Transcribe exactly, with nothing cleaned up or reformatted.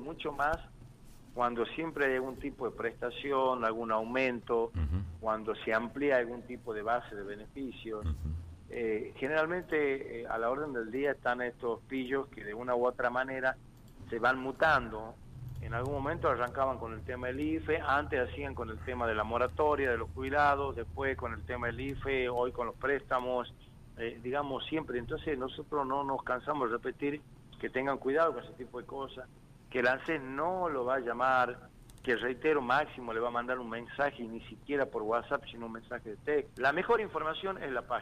mucho más cuando siempre hay algún tipo de prestación, algún aumento, uh-huh. cuando se amplía algún tipo de base de beneficios. Uh-huh. Eh, generalmente eh, a la orden del día están estos pillos que de una u otra manera se van mutando. En algún momento arrancaban con el tema del I F E, antes hacían con el tema de la moratoria de los jubilados, después con el tema del I F E, hoy con los préstamos, eh, digamos siempre. Entonces nosotros no nos cansamos de repetir que tengan cuidado con ese tipo de cosas, que el ANSES no lo va a llamar, que reitero, máximo le va a mandar un mensaje, y ni siquiera por WhatsApp, sino un mensaje de texto. La mejor información es la página.